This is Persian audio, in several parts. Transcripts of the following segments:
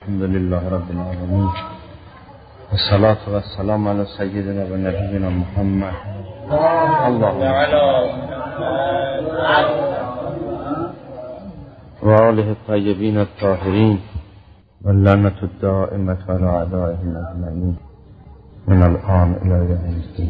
الحمد لله رب العالمين والصلاة والسلام على سيدنا و نبينا محمد اللهم و آله الطیبین الطاهرین و لعنة الدائمة على اعدائهم اجمعین من الآن الی یوم الدین.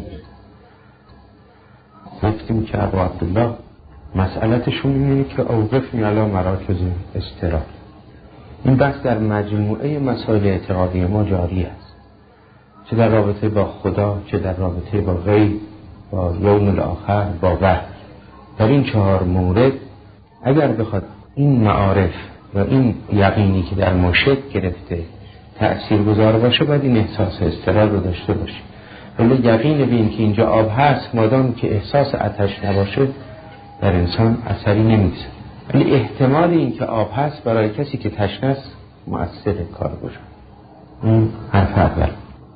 گفتیم که ابو عبدالله مسئلتشون اینه که اوقفنی علی مراکز استراحه. این بحث در مجموعه مسائل اعتقادی ما جاری است، چه در رابطه با خدا، چه در رابطه با غیب، با یوم الاخر، با وحی. در این 4 مورد اگر بخواد این معارف و این یقینی که در ما شکل گرفته تأثیرگذار باشه، باید این احساس اضطرار رو داشته باشه. ولی یقین بین که اینجا آب هست، مادام که احساس آتش نباشه در انسان اثری نمی‌گذاره. ولی احتمال این که آب هست برای کسی که تشنه است مؤثر کار باشه. این حرف اول.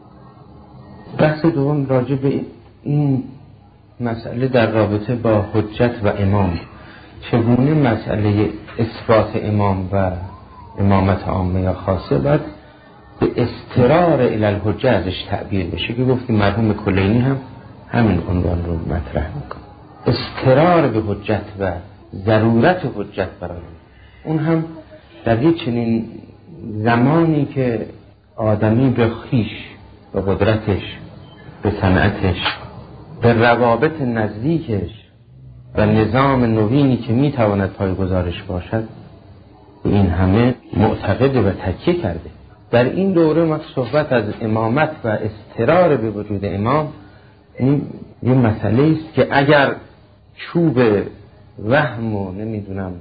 بحث دوم راجع به این مسئله در رابطه با حجت و امام، چگونه مسئله اثبات امام و امامت عامه یا خاصه باید به اضطرار الی الحجه ازش تعبیر بشه، که گفتیم مرحوم کلینی هم همین عنوان رو مطرح میکنه. اضطرار به حجت و ضرورت حجت برای اون هم در یک چنین زمانی که آدمی به خویش، به قدرتش، به صنعتش، به روابط نزدیکش و نظام نوینی که میتواند پایه‌گذارش باشد، به این همه معتقد و تکیه کرده. در این دوره ما صحبت از امامت و اضطرار به وجود امام، این یه مسئله است که اگر چوب وهم و نمیدونم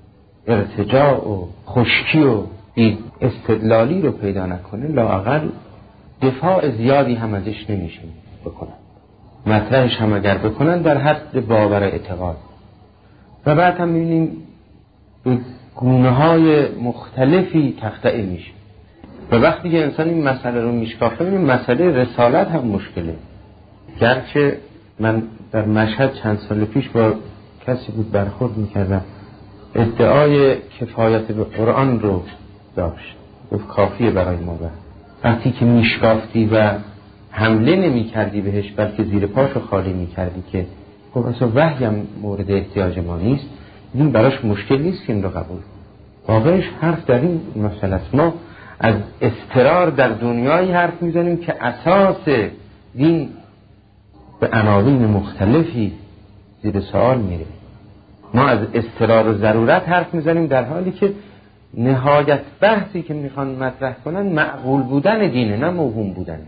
ارتجاع و خشکی و استدلالی رو پیدا نکنه، لااقل دفاع زیادی هم ازش نمیشه بکنن. مطرحش هم اگر بکنن در حد باور اعتقاد. و بعد هم میبینیم به گونه‌های مختلفی تخطئه میشه. و وقتی که انسان این مسئله رو میشکافه، این مسئله رسالت هم مشکله. گرچه من در مشهد چند سال پیش با کسی بود برخورد میکردم، ادعای کفایت به قرآن رو داشت، گفت کافیه برای ما. وقتی که میشکافتی و حمله نمی کردی بهش، بلکه زیر پاشو خالی می کردی که خب اصلا وحی هم مورد احتیاج ما نیست، این براش مشکل نیست که این رو قبول. واقعش حرف در این مسئله است. ما از اضطرار در دنیایی حرف میزنیم که اساس دین به عناوین مختلفی زیر سوال میره. ما از اضطرار و ضرورت حرف میزنیم در حالی که نهایت بحثی که میخوان مطرح کنن معقول بودن دینه، نه موهوم بودنش.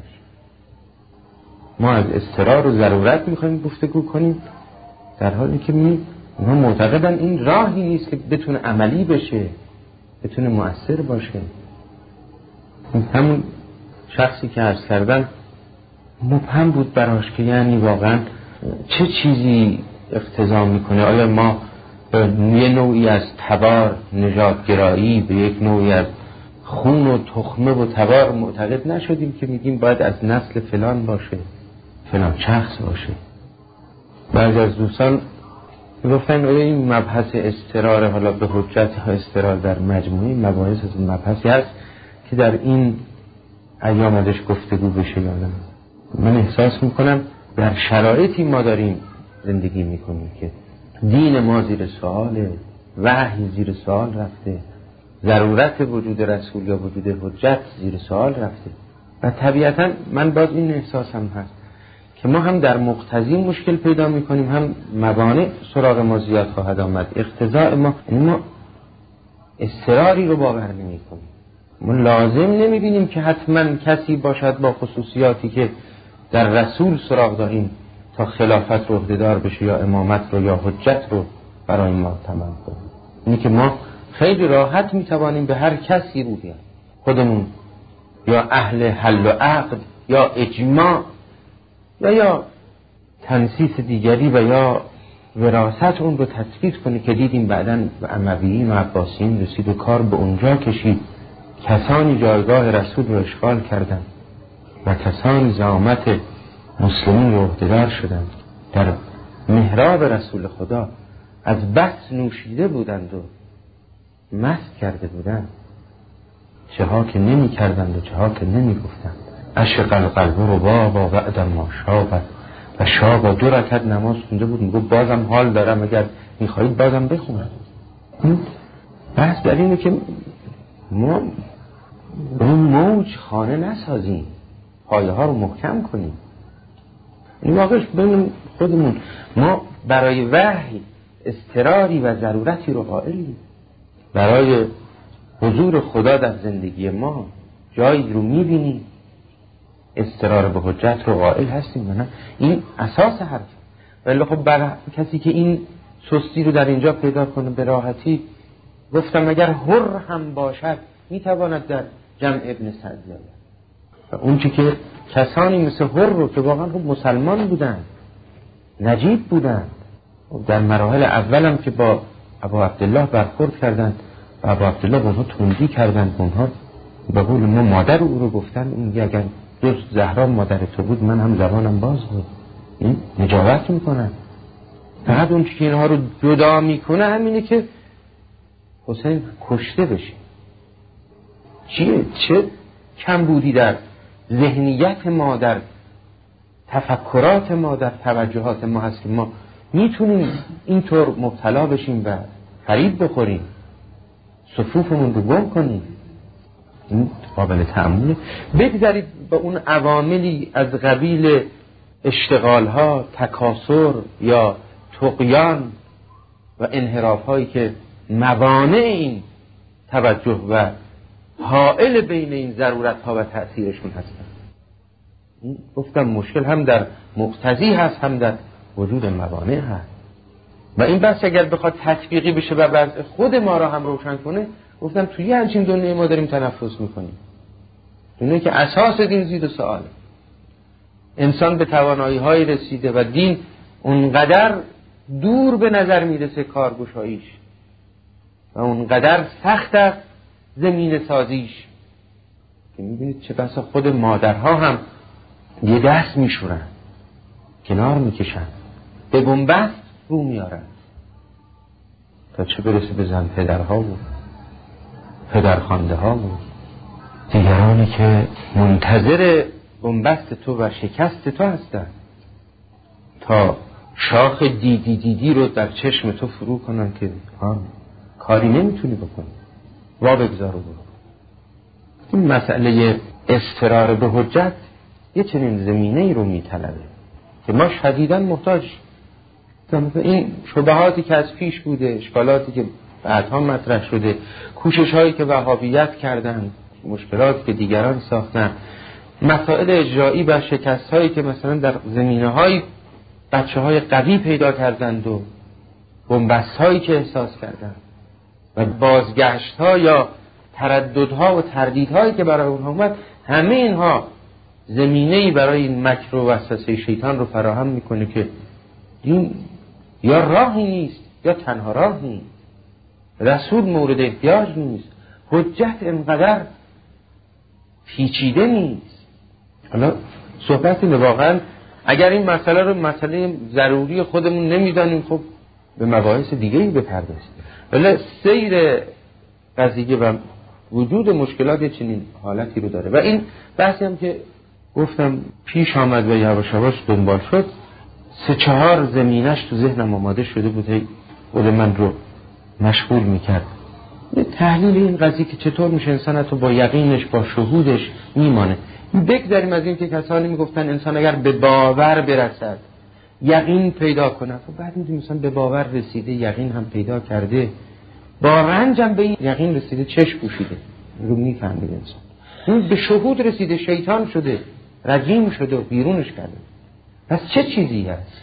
ما از اضطرار و ضرورت میخوایم گفتگو کنیم در حالی که ما معتقدن این راهی نیست که بتونه عملی بشه، بتونه مؤثر باشه. همون شخصی که عرض کردم مبهم بود براش که یعنی واقعا چه چیزی اقتضا میکنه. آیا ما به یه نوعی از تبار نژادگرایی، به یک نوعی از خون و تخمه و تبار معتقد نشدیم که میگیم باید از نسل فلان باشه، فلان شخص باشه؟ بعضی از دوستان گفتن این مبحث اضطرار حالا به حجت ها، اضطرار در مجموعه مباحث از این مبحثی هست که در این ایام ازش گفتگو بشه یا نه. من احساس میکنم در شرایطی ما داریم زندگی میکنیم که دین ما زیر سواله، وحی زیر سوال رفته، ضرورت وجود رسول یا وجود حجت زیر سوال رفته. و طبیعتا من باز این احساسم هست که ما هم در مقتضی مشکل پیدا میکنیم، هم موانع سراغ ما زیاد خواهد آمد. اقتضاء ما اضطراری رو باور نمی کنیم. ما لازم نمیبینیم که حتما کسی باشد با خصوصیاتی که در رسول سراغ داریم تا خلافت رو عهده‌دار بشه یا امامت رو یا حجت رو برای ما تمام کنه. اینی که ما خیلی راحت میتوانیم به هر کسی رو بیاریم، خودمون یا اهل حل و عقد یا اجماع یا تنسیس دیگری و یا وراثت اون رو تثبیت کنه که دیدیم بعداً به امویین و عباسیین رسید و کار به اونجا کشید. کسانی جایگاه رسول رو اشغال کردند و کسانی زعامت مسلمین رو عهده‌دار شدند، در محراب رسول خدا از بس نوشیده بودند و مست کرده بودند چه ها که نمی کردند و چه ها که نمی گفتند. عشق القلب رو بابا بعد ما شابت و شابا 2 رکعت نماز خونده بود، میگو بازم حال دارم، اگر میخواهید بازم بخونم. بحث در اینه که ما اون موج خانه نسازیم، پایه ها رو محکم کنیم. این واقعش ببینیم خودمون ما برای وحی اضطراری و ضرورتی رو قائلیم، برای حضور خدا در زندگی ما جایی رو میبینیم اضطرار به حجت رو قائل هستیم. نه این اساس حرف. ولی خب برای کسی که این سستی رو در اینجا پیدا کنه به راحتی، گفتم اگر حر هم باشد میتواند در جمع ابن سعد بیاید. و اون چی که کسانی مثل حر رو که واقعا خب مسلمان بودند، نجیب بودند، در مراحل اولم که با ابو عبدالله برخورد کردند و ابو عبدالله با اونها تندی کردند، اونها به قول ما مادر او رو گفتن، این میگه اگر جز زهرا مادر تو بود من هم زبانم باز بود. این نجابت میکنن. فقط اون که اینها رو جدا میکنه همینه که حسین کشته بشه. چه کم بودی در ذهنیت ما، در تفکرات ما، در توجهات ما هست که ما میتونیم اینطور مبتلا بشیم و فریب بخوریم، صفوفمون رو گم کنیم. این قابل تأمله. بگذارید با اون عواملی از قبیل اشتغالها، تکاسر یا طغیان و انحراف‌هایی که موانع این توجه و حائل بین این ضرورت‌ها و تأثیرشون هستن. گفتم مشکل هم در مقتضی هست، هم در وجود موانع هست. و این بحث اگر بخواد تطبیقی بشه و وضع خود ما را هم روشن کنه، گفتم توی همچین دنیای ما داریم تنفس میکنیم، دنیایی که اساس دین زیر سؤاله. انسان به توانایی‌های رسیده و دین اونقدر دور به نظر میرسه کارگشاییش و اونقدر سخت است زمین سازیش که میبینید چه بسا خود مادرها هم یه دست میشورن، کنار میکشن، به بنبست رو میارن، تا چه برسه به زن پدرها و پدرخوانده ها و دیگرانی که منتظر بنبست تو و شکست تو هستن، تا شاخ دیدی رو در چشم تو فرو کنن که کاری نمیتونی بکنی، وا بگذار و برو. این مسئله اضطرار به حجت یه چنین زمینه‌ای رو میطلبه که ما شدیداً محتاج. این شبهاتی که از پیش بوده، اشکالاتی که بعدها مطرح شده، کوشش‌هایی که وهابیت کردن، مشکلاتی که دیگران ساختن، مسائل اجرایی و شکست‌هایی که مثلا در زمینه‌های بچه‌های قوی پیدا کردند و بنبست‌هایی که احساس کردند و بازگشت‌ها یا ترددها و تردیدهایی که برای اونها اومد، همه اینها زمینه‌ای برای این مکر و وسوسه شیطان رو فراهم میکنه که این یا راهی نیست یا تنها راه نیست، رسول مورد احتیاج نیست، حجت انقدر پیچیده نیست. حالا صحبت اینه واقعا اگر این مسئله رو مسئله ضروری خودمون نمیدانیم، خب به مباحث دیگه‌ای بپردازیم. ولی سیر قضیه و وجود مشکلات چنین حالتی رو داره و این بحثی هم که گفتم پیش آمد و یواش یواش دنبال شد، 3-4 زمینش تو ذهنم آماده شده بود، خود من رو مشغول میکرد. تحلیل این قضیه که چطور میشه انسان تو با یقینش، با شهودش میمانه. بگذاریم از این که کسانی میگفتن انسان اگر به باور برسد یقین پیدا کنه، خب بعد میدونیم انسان به باور رسیده، یقین هم پیدا کرده، با رنجم به این یقین رسیده، چشم پوشیده، رو میفهمید انسان اون به شهود رسیده، شیطان شده، رجیم شده و بیرونش کرده. پس چه چیزی هست؟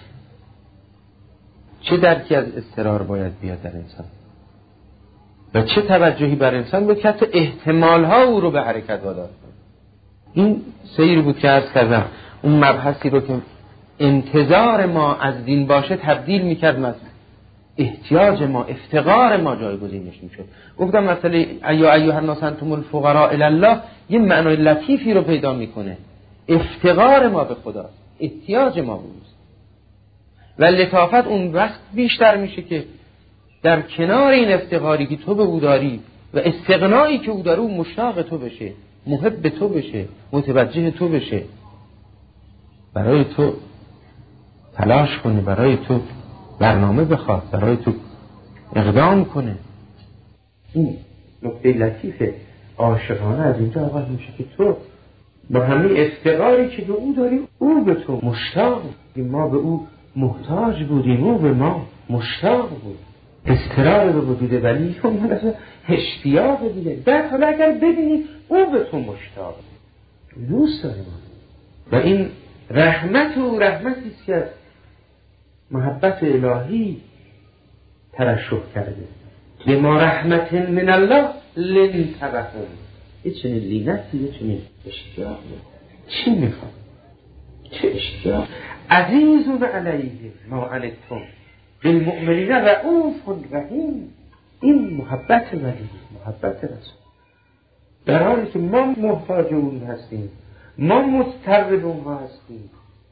چه درکی از اضطرار باید بیاد در انسان و چه توجهی بر انسان بود که حتی احتمالها او رو به حرکت وادار کنه. این سیر بود که عرض کردم اون مبحثی رو که انتظار ما از دین باشه تبدیل میکرد مثلا احتیاج ما، افتقار ما جایگزینش میشد. گفتم مثلا یا ایها الناس انتم الفقراء الی الله یه معنای لطیفی رو پیدا میکنه، افتقار ما به خدا، احتیاج ما بود و لطافت اون وقت بیشتر میشه که در کنار این افتقاری که تو به او داری و استغنایی که او داره او مشتاق تو بشه، محب تو بشه، متوجه تو بشه، برای تو تلاش کنه، برای تو برنامه بخواد، برای تو اقدام کنه. این نکته لطیف عاشقانه از اینجا آغاز میشه که تو با همین افتقاری که به او داری او به تو مشتاق. ما به او محتاج بودیم، او به ما مشتاق بود. اضطرار به وجود ولی اون اصلا اشتیاق دیگه. در حالا اگر ببینی او به تو مشتاق دوست داره ما و این رحمت و رحمتی که از محبت الهی ترشح کرده. لما رحمت من الله لنتبهم. یه چنین لینتی، یه چنین اشتیاق. چی میخواد؟ چه اشتیاق؟ عزیزون علیه ما عنتم بالمؤمنین رؤوف رحیم. این محبت ولی، محبت رسول، در حالی که ما محتاج اون هستیم، ما مضطر به اونها هستیم،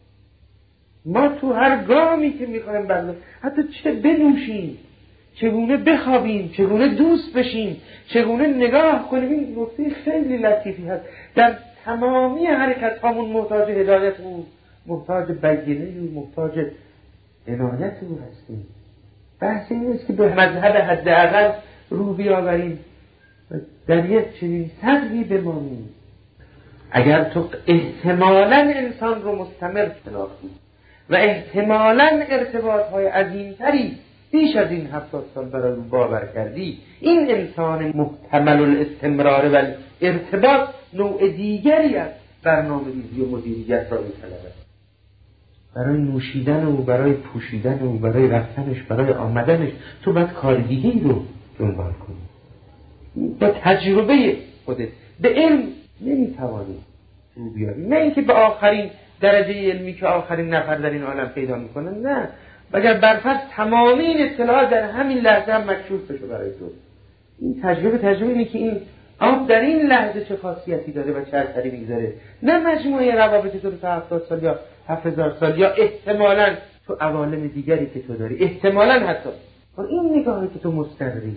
ما تو هر گامی که میخوایم برداریم، حتی چه بنوشیم، چگونه بخوابیم، چگونه دوست بشیم، چگونه نگاه کنیم، این نکته خیلی لطیفی هست. در تمامی حرکت هامون محتاج هدایت او، محتاج بیانه او، محتاج عنایت او هستیم. بحث این است که به مذهب حداقل رو بیاوریم و در یک چنین صدری بمانیم. اگر تو احتمالاً انسان رو مستمر شناختی و احتمالاً ارتباطهای عظیمتری بیش از این 70 سال برای او باور کردی، این انسان محتمل الاستمرار و ارتباط نوع دیگری از برنامه‌ریزی و مدیریت را می‌طلبد. برای نوشیدن او، برای پوشیدن او، برای رفتنش، برای آمدنش تو باید کار دیگه‌ای رو دنبال کنی. با تجربه خودت به علم نمیتوانی رو بیاری، نه اینکه به آخرین درجه علمی که آخرین نفر در این عالم پیدا میکنه، نه، مگر برفرض تمامی این اطلاعات در همین لحظه هم مکشوف بشه برای تو. این تجربه اینه که این آب در این لحظه چه خاصیتی داره و چه اثری میگذاره، نه مجموعه روابط تو تا 70 سال یا 7000 سال یا احتمالاً تو عوالم دیگری که تو داری، احتمالاً حتی با این نگاهی که تو مستقری.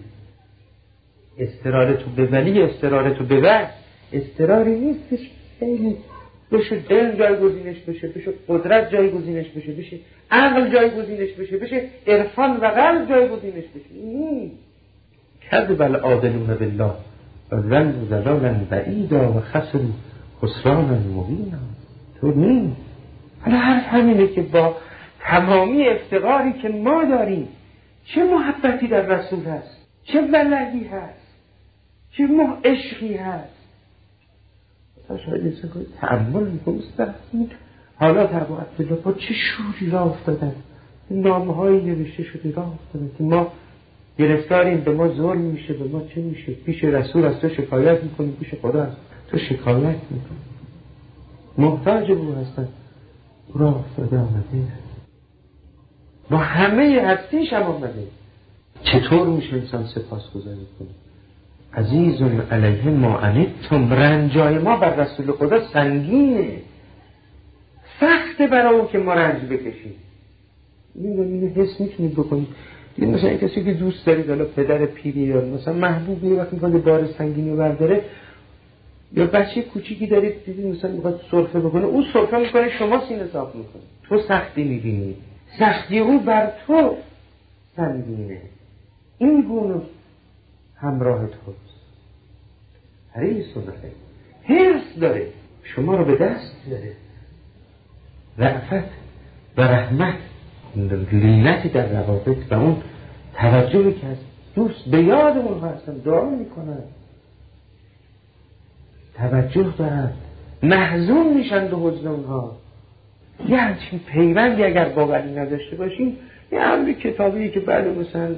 استرار تو به ولی، استرار تو به وحی استراری نیستش خیلی بشه علم جایگزینش بشه، بشه قدرت جایگزینش بشه، بشه عقل جایگزینش بشه، بشه عرفان و قلب جایگزینش بشه. این کذب العادلون بالله و ظنوا ضلالا بعیدا و خسروا خسرانا مبینا. تو نیم. حالا همینه که با تمامی افتقاری که ما داریم، چه محبتی در رسول هست، چه ولهی هست، چه عشقی هست. شاید انسان کنید تأمل میکنید در این حالات ابو عبدالله با چه شوری راه افتادن، نامه هایی نوشته شده راه افتادن که ما گرفتاریم، به ما ظلم میشه، به ما چه میشه، پیش رسول از تو شکایت میکنیم، پیش خدا از تو شکایت میکنیم، محتاج او هستن، راه افتاده آمده با همه هستیش هم آمده. چطور میشه انسان سپاسگزاری کنه؟ عزیزون علیه ما عنتم، رنجای ما بر رسول خدا سنگینه، سخته برای اون که ما رنج بکشیم. اینو حس میتونید بکنید. مثلا این کسی که دوست دارید، حالا پدر پیری یا مثلا محبوبی وقتی میخواد بار سنگینی برداره، یا بچه کوچیکی دارید دیدید مثلا میخواد سرفه بکنه، او سرفه میکنه شما سینه صاف میکنه، تو سختی میبینی، سختی او بر تو سنگینه. این گونه همراه توست، حریص علیه، حرص داره شما رو به دست بیاره. رأفت و رحمت، لینتی در روابط و اون توجهی که از دوست به یاد اونها هستن، دعا میکنن، توجه دارن، محزون میشن به حزن اونها. یه همچین پیوندی اگر با ولی نداشته باشیم، یه امری کتابی که بعد مثلا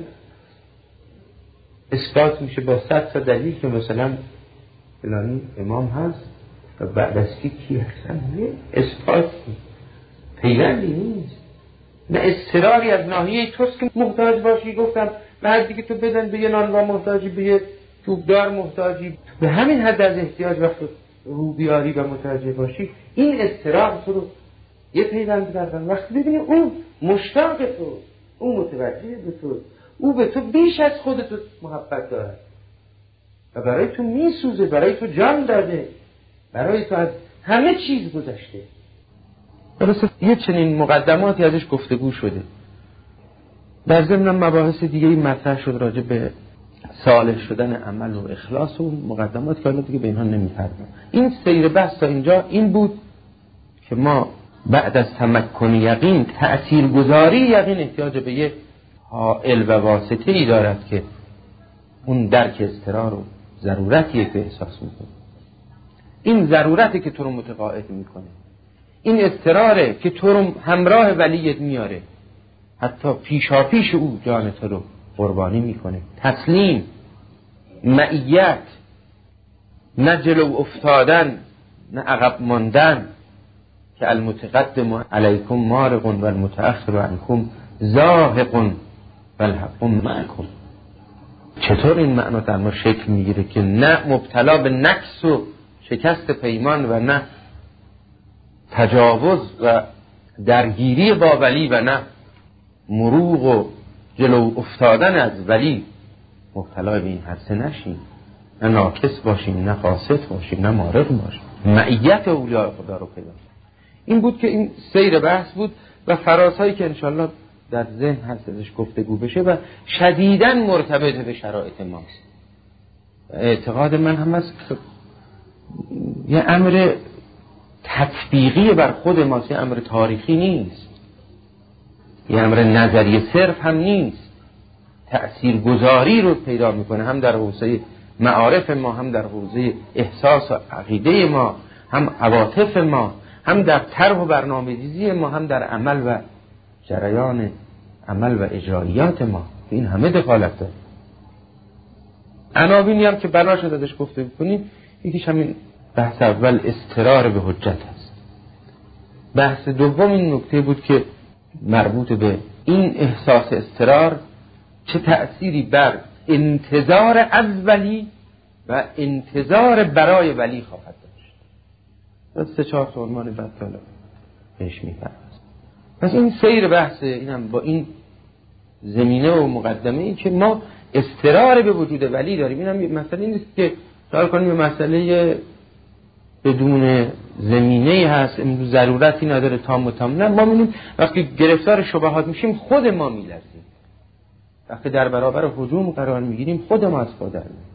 اثبات میشه با 100 تا دلیل که مثلا فلانی امام هست و بعد از کی هستن، یه اثبات پیوندی نیست. نه اصراری از ناحیه توست که محتاج باشی، گفتم بعد دیگه تو بدن به یه نانوا محتاجی، به یه توبدار محتاجی، به همین حد از احتیاج وقت رو بیاری و متوجه باشی، این اضطراب تو رو یه پیوند بردن. وقتی ببینی اون مشتاق تو، اون متوجه به تو، او به تو بیش از خودت محبت دارد، و برای تو میسوزه، برای تو جان داده، برای تو از همه چیز گذشته. درسته یه چنین مقدماتی ازش گفتگو شده. در ضمن مباحث دیگه این مطرح شد راجع به صالح شدن عمل و اخلاص و مقدمات که دیگه به اینها نمی‌پردازم. این سیر بحث تا اینجا این بود که ما بعد از تمکن یقین، تأثیرگذاری یقین احتیاج به یه حائل و واسطه‌ای دارد که اون درک اضطرار و ضرورتیه که احساس می‌کنی. این ضرورتی که تو رو متقاعد می‌کنه، این اضطراره که تو رو همراه ولیت میاره، حتی پیشاپیش او جان تو رو قربانی میکنه. تسلیم، معیت، نه جلو افتادن نه عقب ماندن، که المتقدم علیکم مارق و المتأخر عنکم زاهق و الحق معکم. چطور این معنا در ما شکل میگیره که نه مبتلا به نقص و شکست پیمان و نه تجاوز و درگیری با ولی و نه مروق و جلو افتادن از ولی مبتلا به این حدث نشیم، نه ناکس باشیم، نه فاسد باشیم، نه مارق باشیم. معیت اولیاء خدا رو پیدا. این بود که این سیر بحث بود و فرازهایی که انشالله در ذهن هست ازش گفتگو بشه و شدیداً مرتبط به شرایط ماست. اعتقاد من هم است که یه امر تطبیقی بر خود ماست، یه امر تاریخی نیست، یه امر نظری صرف هم نیست. تأثیرگذاری رو پیدا میکنه هم در حوزه معارف ما، هم در حوزه احساس و عقیده ما، هم عواطف ما، هم در طرح و برنامه‌ریزی ما، هم در عمل و جریان عمل و اجرایات ما. این همه دخالت داره. عناوینی هم که بنا شد ازش گفته بکنیم، یکیش همین بحث اول اضطرار به حجت هست. بحث دوم این نکته بود که مربوط به این احساس اضطرار چه تأثیری بر انتظار از ولی و انتظار برای ولی خواهد داشت. 3-4 عنوان بعد حالا بهش می‌پردازم. پس این سیر بحث اینم با این زمینه و مقدمه ای که ما اضطرار به وجود ولی داریم. اینم مسئله نیست که سوال کنیم مسئله بدون زمینه هست، ضرورتی نداره تام و تام. نه، ما می‌بینیم وقتی گرفتار شبهات میشیم خود ما میلرزیم. وقتی در برابر هجوم قرار میگیریم خود ما از خود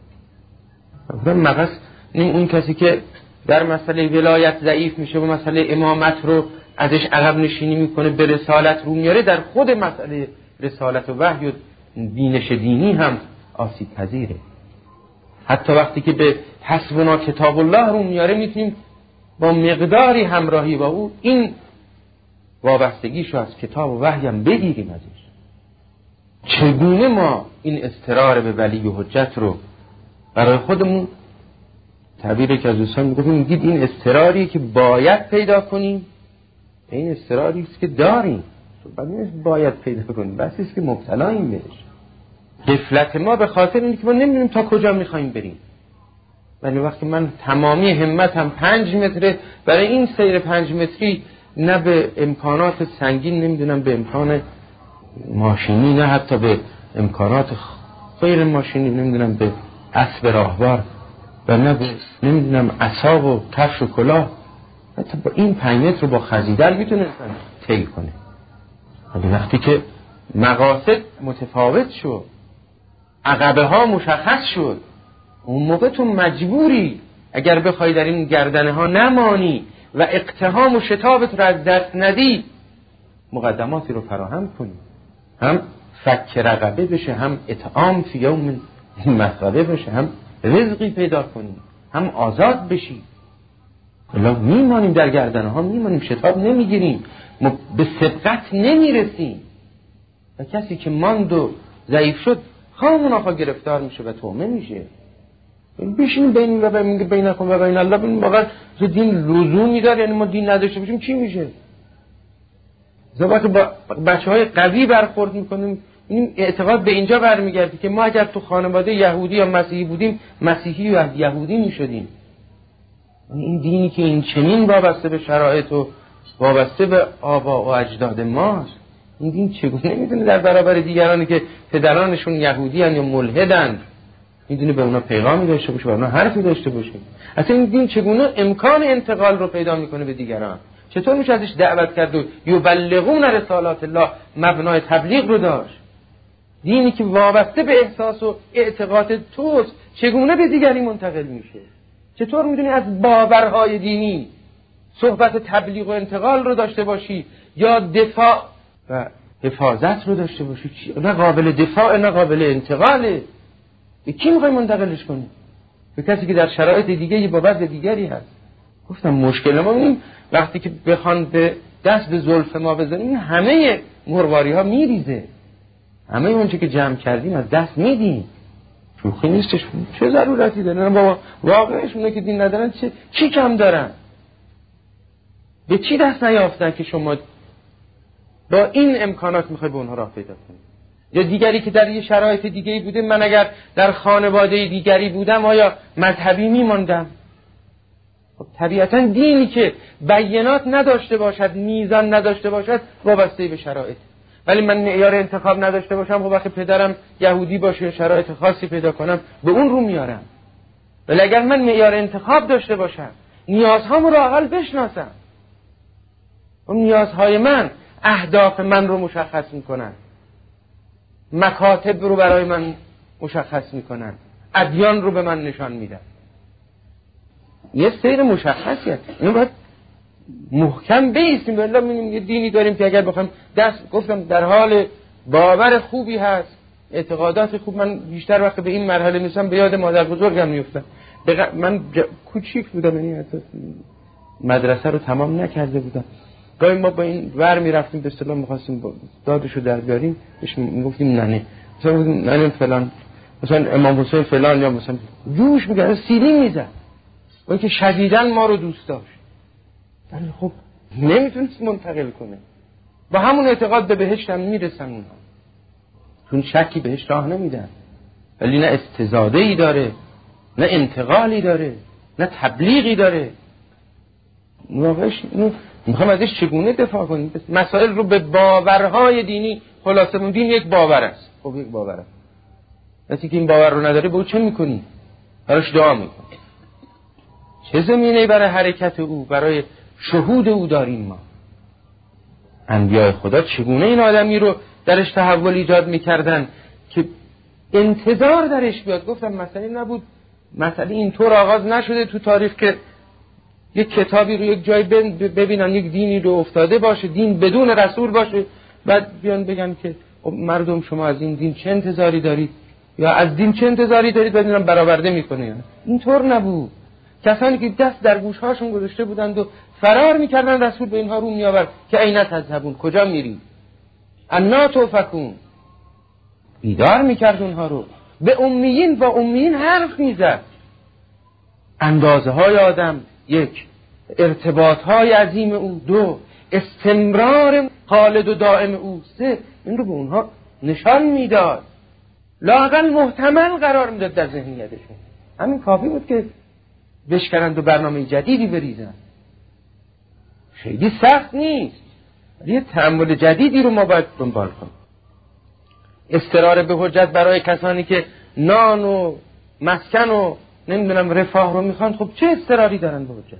درمیم. مقصد اون کسی که در مسئله ولایت ضعیف میشه و مسئله امامت رو ازش عقب نشینی میکنه، به رسالت رو میاره، در خود مسئله رسالت و وحی و بینش دینی هم آسیب پذیره. حتی وقتی که به حسبنا کتاب الله رو میاره، میتونیم با مقداری همراهی با او این وابستگیشو از کتاب و وحی هم بگیریم ازش. چگونه ما این اضطرار به ولی و حجت رو برای خودمون، تعبیری که از دوستان میگید این اضطراریه که باید پیدا کنیم، این اضطراری است که داریم، باید پیدا کنیم، بس است که مبتلاییم بهش. غفلت ما به خاطر اینه که ما نمیدونیم تا کجا میخوایم بریم. ولی وقتی من تمامی همتم 5 متره، برای این سیر 5 متری نه به امکانات سنگین، نمیدونم به امکان ماشینی، نه حتی به امکانات غیر ماشینی، نمیدونم به اسب راهوار و نه به نمیدونم عصا و کفش و کلاه، حتی با این 5 متر رو با خزیدن میتونه طی کنه. ولی وقتی که مقاصد متفاوت شد، عقبه ها مشخص شد، اون موقع تو مجبوری اگر بخوای در این گردنه ها نمانی و اقتحام و شتابت رو از دست ندی، مقدماتی رو فراهم کنی، هم فک رقبه بشه، هم اطعام فی یوم مسغبه بشه، هم رزقی پیدا کنی، هم آزاد بشی. الا میمانیم در گردنه ها، میمانیم، شتاب نمیگیریم، به سبقت نمیرسیم و کسی که ماند و ضعیف شد همون آخوا گرفتار میشه و تومه میشه. بشین بین و بینکم و بین الله، ببین واقعا دین لزومی داره؟ یعنی ما دین نداشته باشیم چی میشه؟ وقتی با بچهای قوی برخورد میکنیم، این اعتقاد به اینجا برمیگرده که ما اگر تو خانواده یهودی یا مسیحی بودیم، مسیحی یا یهودی میشدیم. این دینی که این چنین وابسته به شرایط و وابسته به آبا و اجداد ماست، این دین چگونه میتونه در برابر دیگرانی که پدرانشون یهودی هن یا ملحدن میدونی به اونا پیغامی داشته باشه، به اونا حرفی داشته باشه. اصلا این دین چگونه امکان انتقال رو پیدا میکنه به دیگران؟ چطور میشه ازش دعوت کرد و یبلغون رسالات الله مبنای تبلیغ رو داشت؟ دینی که وابسته به احساس و اعتقاد توست چگونه به دیگری منتقل میشه؟ چطور میدونی از باورهای دینی صحبت تبلیغ و انتقال رو داشته باشی یا دفاع و حفاظت رو داشته باشی؟ نه قابل دفاع نه قابل انتقاله. به کی میخوای منتقلش کنی؟ به کسی که در شرایط دیگه با وضع دیگری هست. گفتم مشکل ما این وقتی که بخوان به دست به زلف ما بزنیم همه مرواری ها میریزه، همه اون چی که جمع کردیم از دست میدیم. شوخی نیستش. چه ضرورتی داره؟ بابا واقعش اونه که دین ندارن چی کم دارن؟ به چی دست نیافتن که شما با این امکانات میخوای به اونها راه پیدا کنی؟ یا دیگری که در یه شرایط دیگه‌ای بوده، من اگر در خانواده دیگری بودم آیا مذهبی میماندم؟ خب طبیعتا دینی که بیانات نداشته باشد، میزان نداشته باشد، وابسته به شرایط. ولی من معیار انتخاب نداشته باشم، خب وقتی پدرم یهودی باشه شرایط خاصی پیدا کنم به اون رو میارم. ولی اگر من معیار انتخاب داشته باشم، نیازهامو رو اقل بشناسم، اون نیازهای من اهداف من رو مشخص میکنن، مکاتب رو برای من مشخص میکنن، ادیان رو به من نشان میدن. یه سیر مشخصی هست. اینو باید محکم بیستیم. والله می‌بینیم یه دینی داریم که اگر بخوام گفتم در حال باور خوبی هست، اعتقادات خوب. من بیشتر وقت به این مرحله میرسم به یاد مادر بزرگم میفتم. من کوچیک بودم، یعنی حتی مدرسه رو تمام نکرده بودم. گاهی ما با این ور میرفتیم به اصطلاح می‌خواستیم دادشو در بیاریم، بهش میگفتیم ننه، مثلا ننه فلان، مثلا امام حسین فلان، یا مثلا جوش میگه سیلی میزد و که شدیداً ما رو دوست داشت. ولی خب نمیتونست منتقل کنه. با همون اعتقاد به بهشت هم میرسن اونها، چون شکی بهش راه نمیدن. ولی نه استزاده ای داره، نه انتقالی داره، نه تبلیغی داره. واقعش میخوام ازش چگونه دفاع کنیم؟ مسائل رو به باورهای دینی خلاصه دین یک باور است. خب یک باور است. کسی که این باور رو نداره به او چه میکنی؟ براش دعا میکنی. چه زمینه‌ای برای حرکت او، برای شهود او داریم ما؟ انبیاء خدا چگونه این آدمی رو درش تحول ایجاد میکردن که انتظار درش بیاد؟ گفتم مسئله نبود، مسئله اینطور آغاز نشده تو تاریخ که یک کتابی رو یک جای ببینن یک دینی رو افتاده باشه، دین بدون رسول باشه، بعد بیان بگن که مردم شما از این دین چه انتظاری دارید، یا از دین چه انتظاری دارید، بعد اینم برآورده میکنه. یعنی اینطور نبود. کسانی که دست در گوشهاشون گذاشته بودند و فرار میکردن، رسول به اینها رو میآورد که اینا تذهبون، کجا میرید؟ انا توفکون. بیدار میکرد اونها رو. به امیین حرف میزد. اندازه های آدم، یک، ارتباط های عظیم او، دو، استمرار خالد و دائم او، سه، این رو به اونها نشان میداد، لااقل محتمل قرار میداد در ذهنیتشون. همین کافی بود که بشکنند و برنامه جدیدی بریزن. خیلی سخت نیست، یه تأمل جدیدی رو ما باید دنبال کنیم. استرار به حجت برای کسانی که نان و مسکن و نمیدونم رفاه رو میخوان، خب چه استراری دارن به حجت؟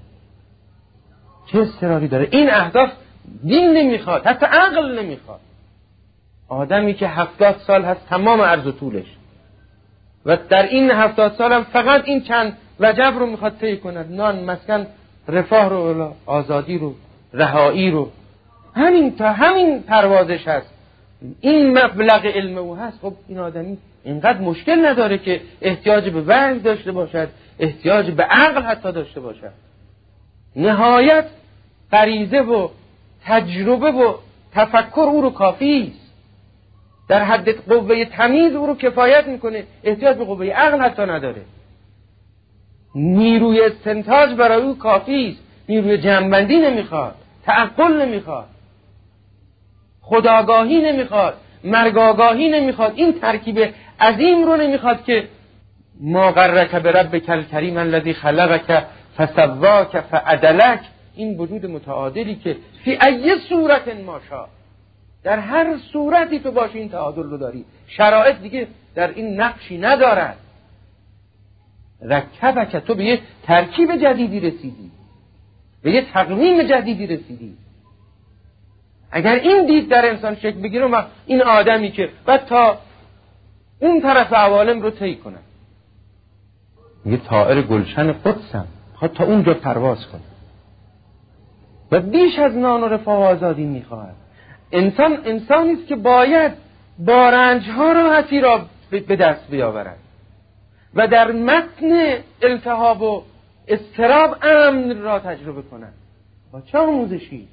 چه استراری داره؟ این اهداف دین نمیخواد، حتی عقل نمیخواد. آدمی که 70 سال هست تمام عرض و طولش، و در این 70 سال هم فقط این چند وجب رو میخواد طی کند: نان، مسکن، رفاه رو، آزادی رو، رهایی رو. همین پروازش هست، این مبلغ علم او هست. خب این آدمی اینقدر مشکل نداره که احتیاج به وحی داشته باشد، احتیاج به عقل حتی داشته باشد. نهایت غریزه و تجربه و تفکر او رو کافی است. در حد قوه تمیز او رو کفایت میکنه، احتیاج به قوه عقل حتی نداره. نیروی استنتاج برای او کافی است، نیروی جمع‌بندی نمیخواد، تعقل نمیخواد، خودآگاهی نمیخواد، مرگ‌آگاهی نمیخواد. این ترکیب عظیم رو نمیخواد که ما غرک بربک الکریم الذی خلقک فسواک فعدلک. این وجود متعادلی که فی ای صورت ما شاء، در هر صورتی تو باشی این تعادل رو داری. شرایط دیگه در این نقشی ندارد. رکبک، تو به یه ترکیب جدیدی رسیدی، به یه تقویم جدیدی رسیدی. اگر این دید در انسان شکل بگیره و این آدمی که بعد تا اون طرف عوالم رو طی کنه، یه طائر گلشن قدسم خواهد تا اونجا پرواز کنه و بیش از نان و رفاه و آزادی میخواهد. انسان انسانی است که باید با رنجها راحتی را به دست بیاورد و در متن التهاب و اضطراب امن را تجربه کند. با چه آموزشی؟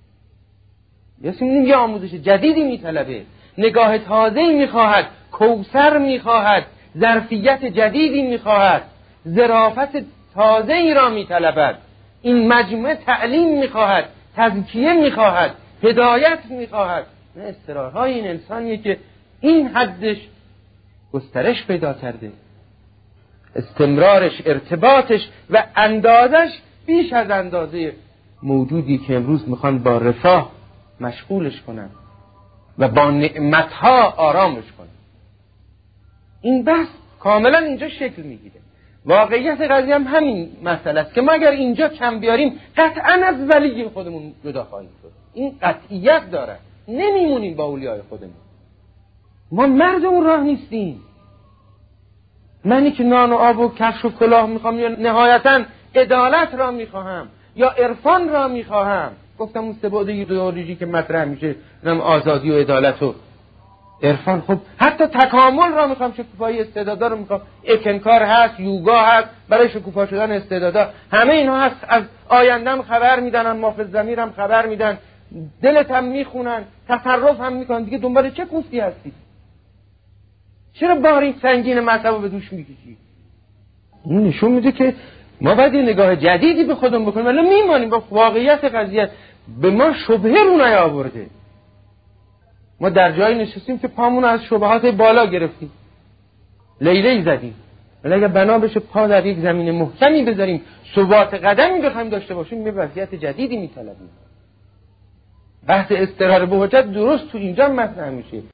یه آموزش جدیدی میطلبه، نگاه تازه‌ای میخواهد، کوثر میخواهد، ظرفیت جدیدی میخواهد، ظرافت تازه‌ای را میطلبد. این مجموعه تعلیم میخواهد، تزکیه میخواهد، هدایت میخواهد. نه اصرارهای این انسانیه که این حدش گسترش پیدا کرده، استمرارش، ارتباطش و اندازش بیش از اندازه موجودی که امروز میخوان با رفاه مشغولش کنن و با نعمتها آرامش کنن. این بحث کاملا اینجا شکل میگیره. واقعیت قضیه هم همین مسئله است که ما اگر اینجا کم بیاریم قطعا از ولی خودمون جدا خواهیم شد. این قطعیت داره، نمیمونیم با اولیای خودمون. ما مرد اون راه نیستیم. منی که نان و آب و کفش و کلاه میخوام یا نهایتا عدالت را میخواهم یا عرفان را میخواهم، گفتم اون سه بعد ایدئولوژی که مطرح میشه، نم آزادی و عدالت و عرفان، خب حتی تکامل را میخوام، شکوفایی استعدادا رو میخوام، اکنکار هست، یوگا هست برای شکوفا شدن استعدادا، همه اینا هست. از آیندهم خبر میدن، مافز ضمیرم خبر میدن، دلت هم میخونن، تصرف هم میکنن. دیگه دنبال چه کوفتی هستی؟ چرا باری سنگین مذهب رو به دوش میکشی؟ این نشون میده که ما باید یه نگاه جدیدی به خودمون بکنیم، ولی میمانیم با واقعیت قضیه. به ما شبهه رو نیاورده، ما در جایی نشستیم که پامون از شبهات بالا گرفتیم، لیلی زدیم. ولی اگر بنا بشه پا در یک زمین محکمی بذاریم، ثبات قدمی بخوایم داشته باشیم، یه وضعیت جدیدی میطلبیم. بحث استقرار به حجت درست تو اینجا مطرح میشه.